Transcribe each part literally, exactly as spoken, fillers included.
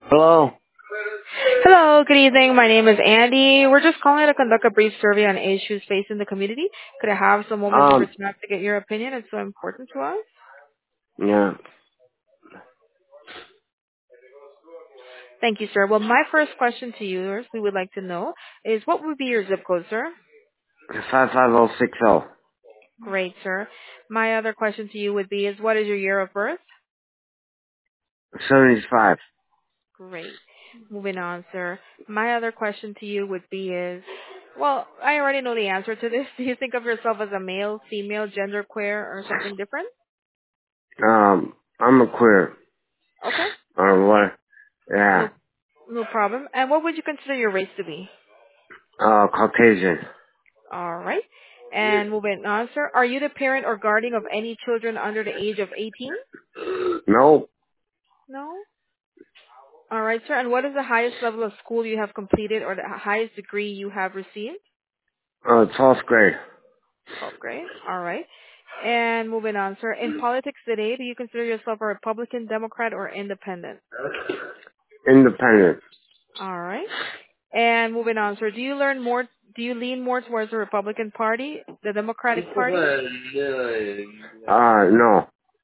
Hello? Hello, good evening. My name is Andy. We're just calling to conduct a brief survey on issues facing the community. Could I have some moments of your Um, time to get your opinion? It's so important to us. yeah. Thank you, sir. Well, my first question to you, we would like to know, is what would be your zip code, sir? five five zero six zero. Great, sir. My other question to you would be is what is your year of birth? seventy-five. Great. Moving on, sir. My other question to you would be is, well, I already know the answer to this. Do you think of yourself as a male, female, gender queer, or something different? Um, I'm a queer. Okay. Or what? Yeah. No No problem. And what would you consider your race to be? Uh, Caucasian. All right. And moving on, sir. Are you the parent or guardian of any children under the age of eighteen? No. No. All right, sir. And what is the highest level of school you have completed or the highest degree you have received? Uh, twelfth grade. twelfth grade. All right. And moving on, sir. In politics today, do you consider yourself a Republican, Democrat, or independent? Independent. All right. And moving on, sir. Do you learn more? Do you lean more towards the Republican Party, the Democratic Party? Uh, no.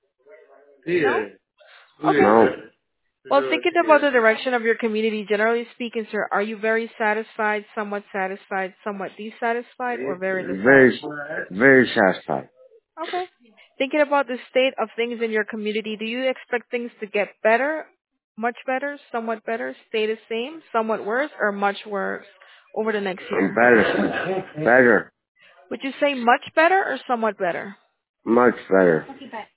No. Okay. No. Well, thinking about the direction of your community, generally speaking, sir, are you very satisfied, somewhat satisfied, somewhat dissatisfied, or very Very, dissatisfied? very satisfied. Okay. Thinking about the state of things in your community, do you expect things to get better, much better, somewhat better, stay the same, somewhat worse, or much worse over the next I'm year? better. Better. Would you say much better or somewhat better? Much better.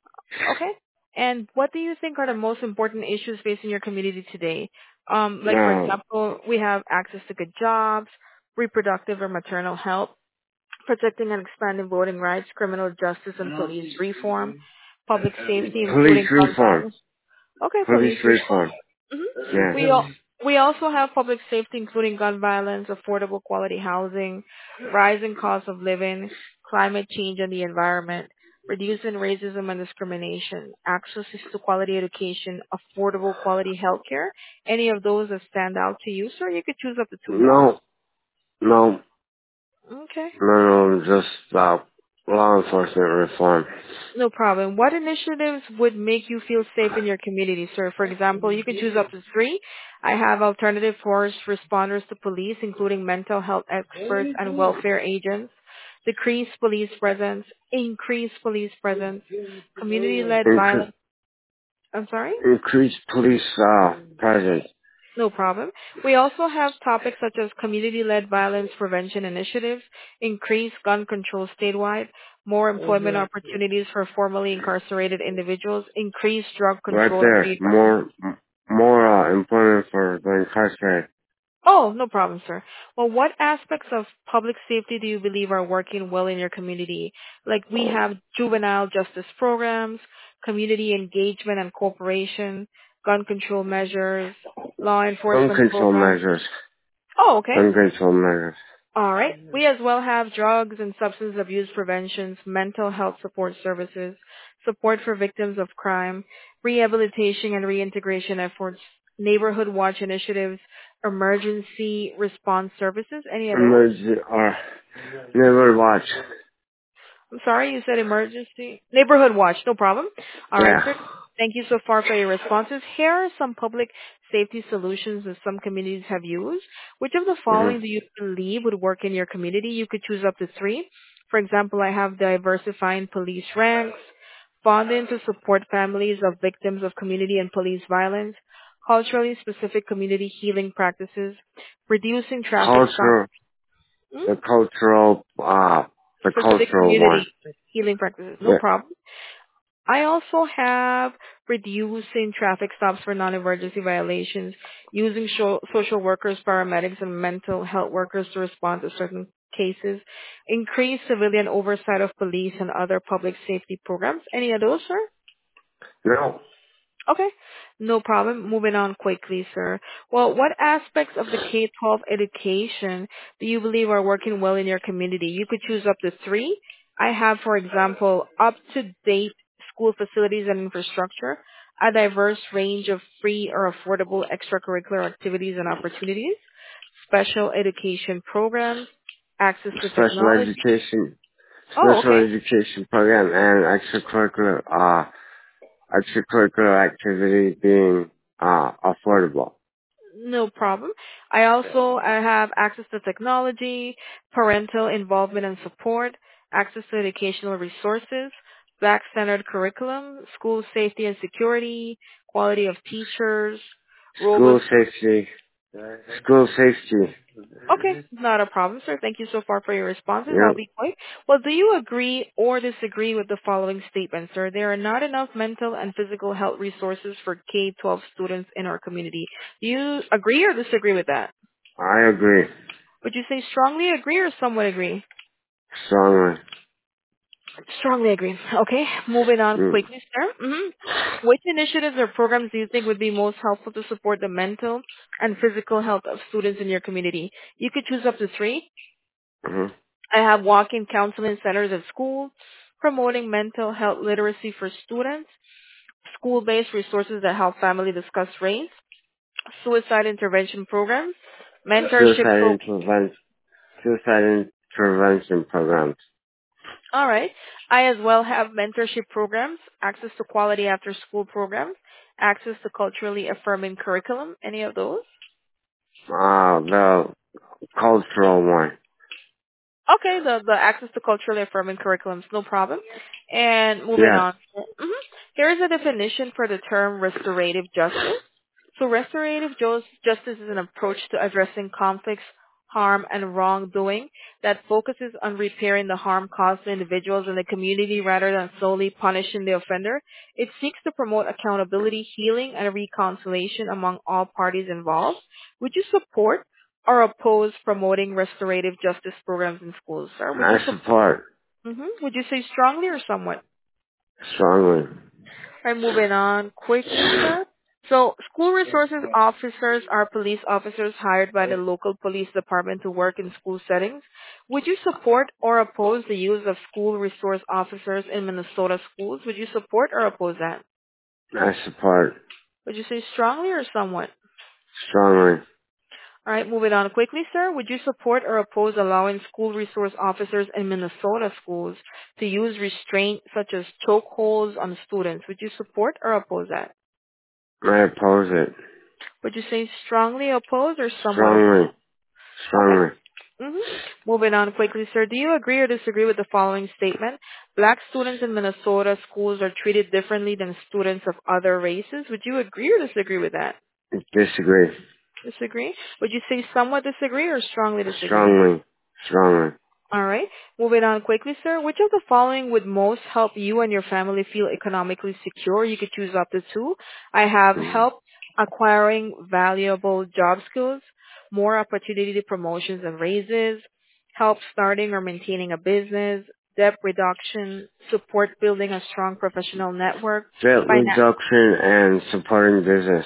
Okay. And what do you think are the most important issues facing your community today? Um, like, for No. example, we have access to good jobs, reproductive or maternal health, protecting and expanding voting rights, criminal justice and police reform, public safety, Police including gun reform. violence. Okay, Police police reform. reform. hmm Yeah. We al- we also have public safety, including gun violence, affordable quality housing, rising cost of living, climate change and the environment, reducing racism and discrimination, access to quality education, affordable quality healthcare. Any of those that stand out to you, sir? You could choose up to two more. No. No. Okay. No, no, just uh, law enforcement reform. No problem. What initiatives would make you feel safe in your community, sir? For example, you can choose up to three. I have alternative force responders to police, including mental health experts and welfare agents, decrease police presence, increase police presence, community-led Incre- violence. I'm sorry? increase police uh, presence. No problem. We also have topics such as community-led violence prevention initiatives, increased gun control statewide, more employment opportunities for formerly incarcerated individuals, increased drug Right control and there. rehabilitation. More more uh, employment for the incarcerated. Oh, no problem, sir. Well, what aspects of public safety do you believe are working well in your community? Like we have juvenile justice programs, community engagement and cooperation, gun control measures, law Gun enforcement control programs. measures. Oh, okay. Gun control measures. All right. We as well have drugs and substance abuse preventions, mental health support services, support for victims of crime, rehabilitation and reintegration efforts, neighborhood watch initiatives, emergency response services. Any of those? Emergency or never watch. I'm sorry, you said emergency neighborhood watch. No problem. All right, Yeah. sir. Thank you so far for your responses. Here are some public safety solutions that some communities have used. Which of the hmm following do you believe would work in your community? You could choose up to three. For example, I have diversifying police ranks, funding to support families of victims of community and police violence, culturally specific community healing practices, reducing traffic stops. Cultural, Hmm? the cultural, uh, the Specific cultural one. community healing practices. No Yeah. problem. I also have reducing traffic stops for non-emergency violations, using sho- social workers, paramedics, and mental health workers to respond to certain cases, increase civilian oversight of police and other public safety programs. Any of those, sir? No. Okay, no problem. Moving on quickly, sir. Well, what aspects of the K twelve education do you believe are working well in your community? You could choose up to three. I have, for example, up-to-date school facilities and infrastructure. a diverse range of free or affordable extracurricular activities and opportunities, special education programs, access to Special technology. education, Oh, special okay. education program and extracurricular, uh, extracurricular activity being, uh, affordable. No problem. I also I have access to technology, parental involvement and support, access to educational resources, Black-centered curriculum, school safety and security, quality of teachers, School robust. safety, school safety. Okay, not a problem, sir. Thank you so far for your responses. I'll Yep, be quick. Well, do you agree or disagree with the following statement, sir? There are not enough mental and physical health resources for K twelve students in our community. Do you agree or disagree with that? I agree. Would you say strongly agree or somewhat agree? Strongly. Strongly agree. Okay, moving on Mm. quickly, sir. hmm Which initiatives or programs do you think would be most helpful to support the mental and physical health of students in your community? You could choose up to three. Mm-hmm. I have walk-in counseling centers at schools, promoting mental health literacy for students, school-based resources that help family discuss race, suicide intervention programs, mentorship Suicide programs. intervention, suicide intervention programs. All right. I as well have mentorship programs, access to quality after school programs, access to culturally affirming curriculum. Any of those? Uh, the cultural one. Okay, the, the access to culturally affirming curriculums, no problem. And moving Yes. on. hmm Here's a definition for the term restorative justice. So restorative jus- justice is an approach to addressing conflicts, harm, and wrongdoing that focuses on repairing the harm caused to individuals and the community rather than solely punishing the offender. It seeks to promote accountability, healing, and reconciliation among all parties involved. Would you support or oppose promoting restorative justice programs in schools, sir? Would you I sup- support hmm Would you say strongly or somewhat? strongly. All right, moving on quickly, sir. So, school resources officers are police officers hired by the local police department to work in school settings. Would you support or oppose the use of school resource officers in Minnesota schools? Would you support or oppose that? I support Would you say strongly or somewhat? strongly. All right, moving on quickly, sir. Would you support or oppose allowing school resource officers in Minnesota schools to use restraint such as chokeholds on students? Would you support or oppose that? I oppose it. Would you say strongly oppose or somewhat oppose? Strongly. Okay. Strongly. hmm Moving on quickly, sir. Do you agree or disagree with the following statement? Black students in Minnesota schools are treated differently than students of other races. Would you agree or disagree with that? Disagree. Disagree? Would you say somewhat disagree or strongly disagree? Strongly. Strongly. All right. Moving on quickly, sir. Which of the following would most help you and your family feel economically secure? You could choose up to two. I have Mm. help acquiring valuable job skills, more opportunity promotions and raises, help starting or maintaining a business, debt reduction, support building a strong professional network, Debt finan- reduction and supporting business.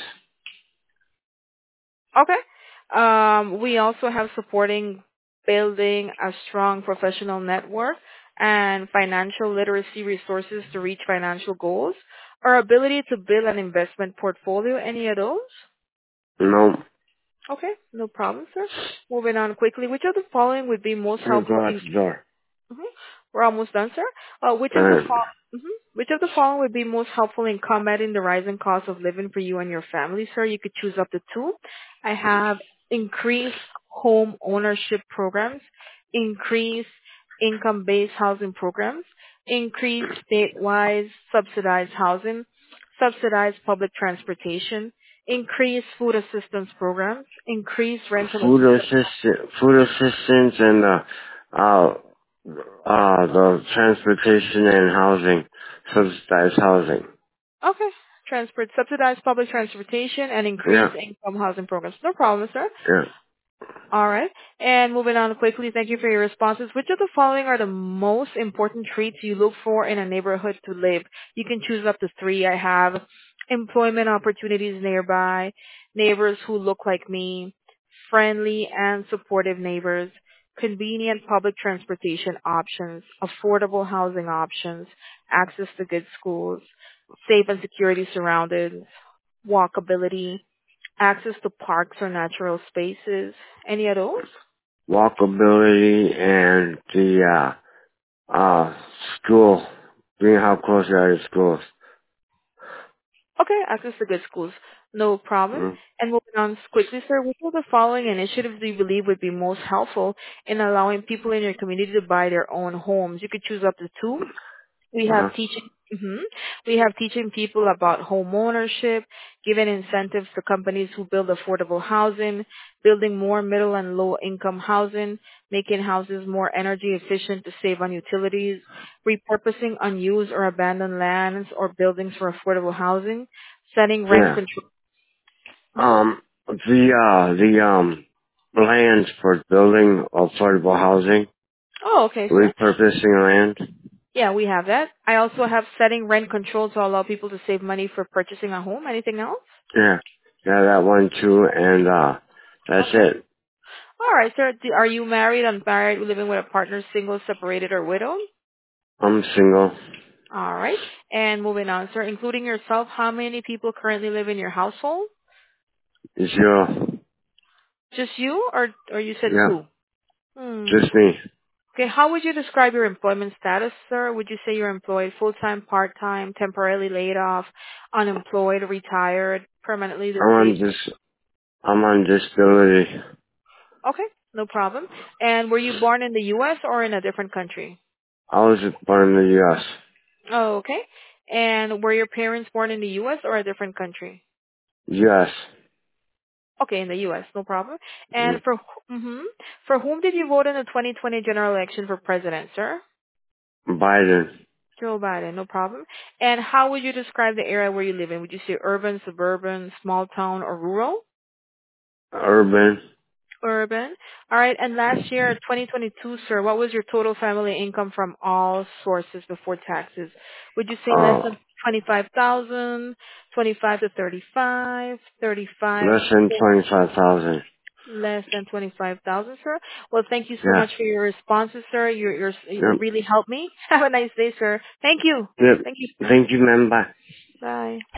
Okay. Um, we also have supporting building a strong professional network and financial literacy resources to reach financial goals. Our ability to build an investment portfolio, any of those? No. Okay, no problem, sir. Moving on quickly, which of the following would be most You helpful go out in the door. Mhm. We're almost done, sir. Uh, which of the Um, fol- mhm. Which of the following would be most helpful in combating the rising cost of living for you and your family, sir? You could choose up to two. I have increased home ownership programs, increased income-based housing programs, increased state-wide subsidized housing, subsidized public transportation, increased food assistance programs, increased rental food assistance. assistance, food assistance and, uh, uh, uh, the transportation and housing, subsidized housing. Okay. Transport, subsidized public transportation and increased Yeah. income housing programs. No problem, sir. Yeah. All right. And moving on quickly, thank you for your responses. Which of the following are the most important traits you look for in a neighborhood to live? You can choose up to three. I have employment opportunities nearby, neighbors who look like me, friendly and supportive neighbors, convenient public transportation options, affordable housing options, access to good schools. safe and security surroundings, walkability, access to parks or natural spaces. Any of those? Walkability and the, uh, uh, school, being how close you are to schools. Okay, access to good schools. No problem. Mm, And moving on quickly, sir, which of the following initiatives do you believe would be most helpful in allowing people in your community to buy their own homes? You could choose up to two. We uh-huh. have teaching. hmm We have teaching people about home ownership, giving incentives to companies who build affordable housing, building more middle and low income housing, making houses more energy efficient to save on utilities, repurposing unused or abandoned lands or buildings for affordable housing, setting rent Yeah. control. Mhm. Um, the, uh, the, um, land for building affordable housing, Oh, okay, sir. repurposing land. Yeah, we have that. I also have setting rent control to allow people to save money for purchasing a home. Anything else? Yeah. Yeah, that one too, and, uh, that's Okay. it. All right, sir. Do- Are you married, unmarried, living with a partner, single, separated, or widowed? I'm single. All right. And moving on, sir. Including yourself, how many people currently live in your household? Zero. Just you, or or you said Yeah. two? Hmm. Just me. Okay. How would you describe your employment status, sir? Would you say you're employed, full-time, part-time, temporarily laid off, unemployed, retired, permanently I'm on disabled? dis- I'm on disability. Okay, no problem. And were you born in the U S or in a different country? I was born in the U S. Oh, okay. And were your parents born in the U S or a different country? U S. Okay, in the U S, no problem. And Mm. for hmm for whom did you vote in the twenty twenty general election for president, sir? Biden. Joe Biden, no problem. And how would you describe the area where you live in? Would you say urban, suburban, small town, or rural? Urban. Urban. All right. And last year, twenty twenty-two, sir, what was your total family income from all sources before taxes? Would you say less Oh, than twenty-five thousand, twenty-five to thirty-five, thirty-five, less than twenty-five thousand. less than twenty-five thousand, sir? Well, thank you so Yeah. much for your responses, sir. You're, you're, you Yep. really helped me. Have a nice day, sir. Thank you. Yep. Thank you, sir. Thank you, ma'am. Bye. Bye.